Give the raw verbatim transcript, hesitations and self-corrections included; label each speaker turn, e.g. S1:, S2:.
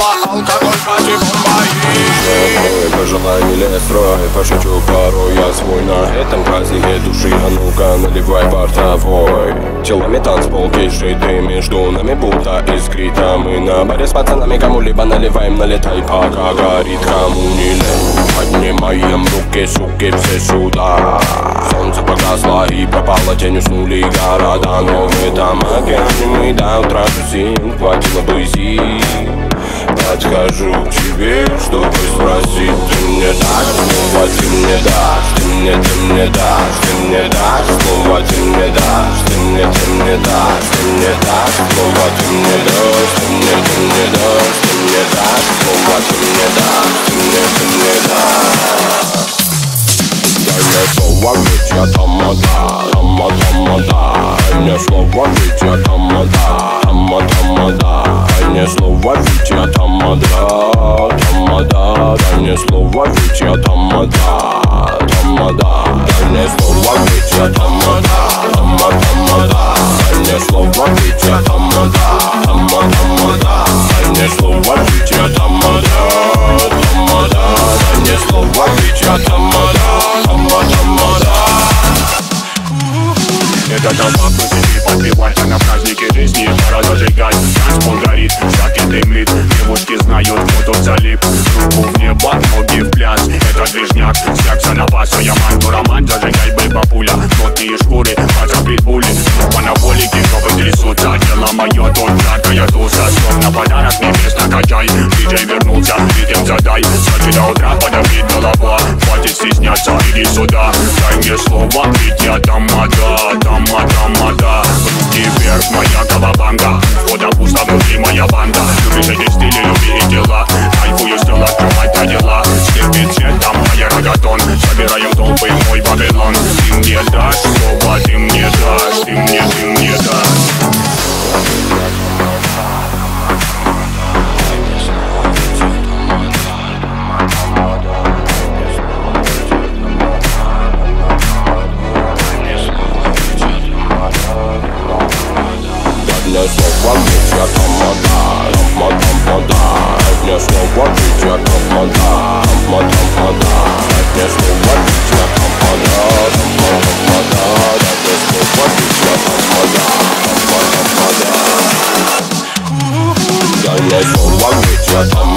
S1: Пила алкоголь против моих.
S2: Пожелай милее строй, пошучу порой я свой. На этом празднике души, а ну-ка наливай бортовой. Телами танцпол, кишит и между нами будто искрит. А мы на баре с пацанами кому-либо наливаем, налетай, пока горит. Кому не лень, поднимаем руки, суки, все сюда. Солнце погасло и пропало, тень, уснули города. Но в этом океане мы до утра тусим, хватило бы сил. Подхожу к тебе, чтобы спросить. Ты мне дашь слово, ты мне дашь. Ты мне, ты мне дашь, ты мне дашь слово, ты мне дашь. Ты мне, ты мне дашь, ты мне дашь слово, ты мне дашь. Ты мне, ты мне дашь, ты мне дашь слово, ты мне дашь. Ты мне, ты мне дашь. Дай мне слово, ведь я тамада, тамада-тамада. Дай мне слово, ведь я тамада, тамада-тамада. Дай мне слово, ведь я тамада, тамада. Дай мне слово, ведь я тамада, тамада. Дай мне слово, ведь я тамада, тамада-тамада. Дай мне слово, ведь я тамада, тамада-тамада. Дай мне слово, ведь я тамада, тамада. Дай мне слово, ведь я тамада, тамада-тамада.
S3: Это толпа посиди, подпевайся на празднике жизни. Пора зажигать, танцпол горит, всякий дымит. Девушки знают, кто тут залип. Руку в небо, ноги в пляс. Это движняк, секса на баса. Я манту роман, зажигай бы бабуля. Плотные шкуры, паца питбули. Анаболики, кто трясутся. Дело мое, тут жаркая туса. Словно подарок небес накачай. Диджей вернулся, ритм задай. Сочи до утра, подавит голова. Хватит стесняться, иди сюда. Дай мне слово, ведь я тамада, тамада-тамада. Руки вверх, моя колобанга. Входа пусто, внутри моя банда. Любишь эти стили, люби и дела. Кайфую, стела, открывать дела. Слепит цветом моя рогатон. Собираем толпы, мой Вавилон. Ты мне дашь слово, ты мне дашь. Ты мне, ты мне дашь.
S2: Дай мне слово, ведь я тамада, тамада-тамада. Дай мне слово, ведь я тамада, тамада-тамада. Дай мне слово, ведь я тамада, тамада-тамада. Дай мне слово, ведь я тамада, тамада-тамада. Дай мне слово, ведь я тамада.